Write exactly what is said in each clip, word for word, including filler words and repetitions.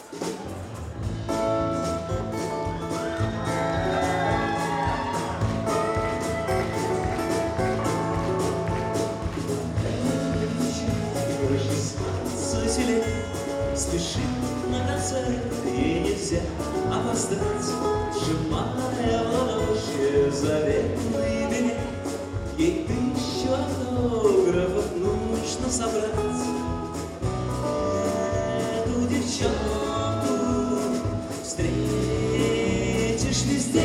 Спешит на концерт, ей нельзя опоздать, сжимая в ладоши заветный билет. Ей тысячу автографов нужно собрать. Эту девчонку встретишь везде.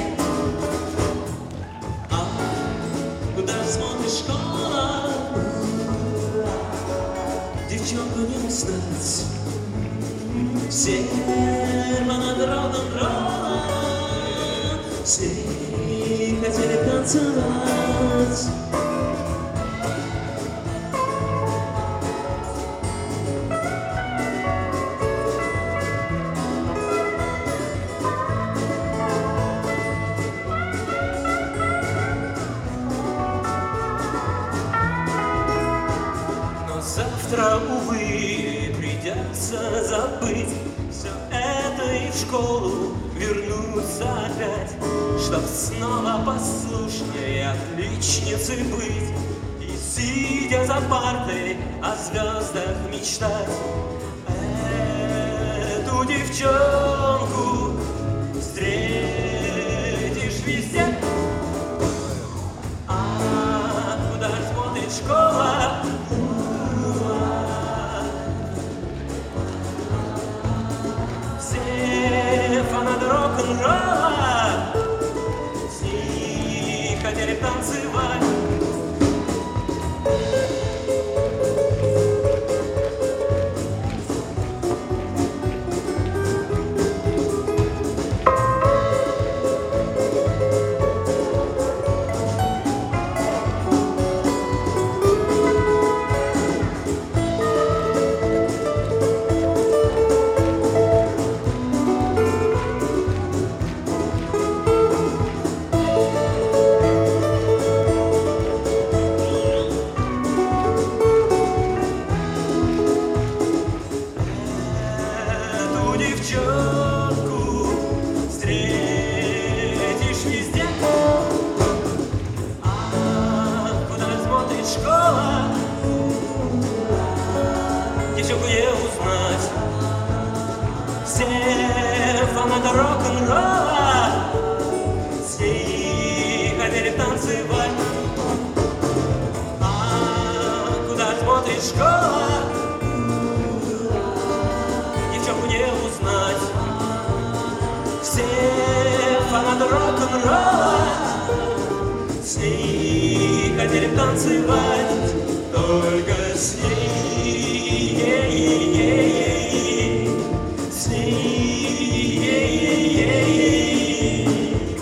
А куда смотришь, школа, девчонку не узнать. Все над рок-н-роллом, все хотели танцевать. Но завтра, увы, придется забыть все это и в школу вернуться опять, чтоб снова послушной отличницей быть и, сидя за партой, о звездах мечтать. Эту девчонку встретишь везде. А куда смотрит школа? Фанат рок-н-ролла, с ней хотели танцевать. Девчонку встретишь везде. А куда смотрит школа, девчонку не узнать. Все фанаты рок-н-ролла, с ней хотели танцевать. А куда смотрит школа, девчонку не узнать. Все фанаты рок-н-ролла, с ней хотели танцевать, только с ней, с ней.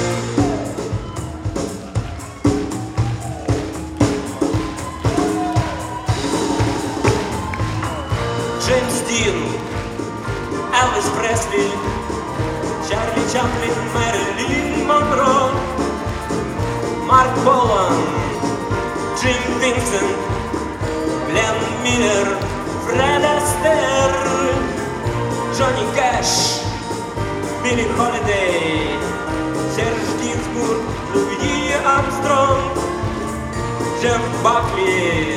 Джеймс Дин, Элвис Пресли, Чарли Чаплин, Мэрилин Монро, Марк Болан, Джим Винсент, Глен Миллер, Фред Астер, Джонни Кэш, Билли Холидей, Серж Гинзбург, Луи Армстронг, Джефф Бакли,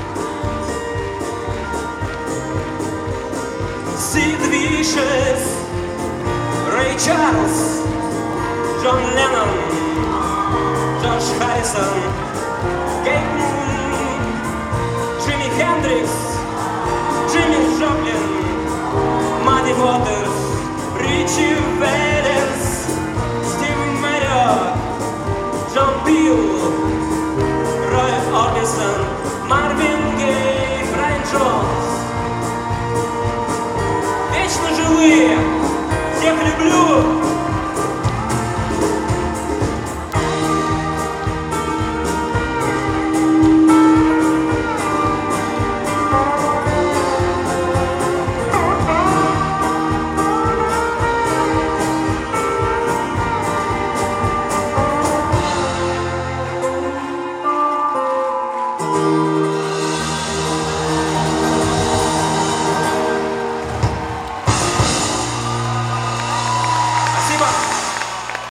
Сид Вишес, Рэй Чарльз, Джон Леннон, Джош Харрисон, Кейт Мун, Джимми Хендрикс, Джимми Джоплин, Мадди Уотерс.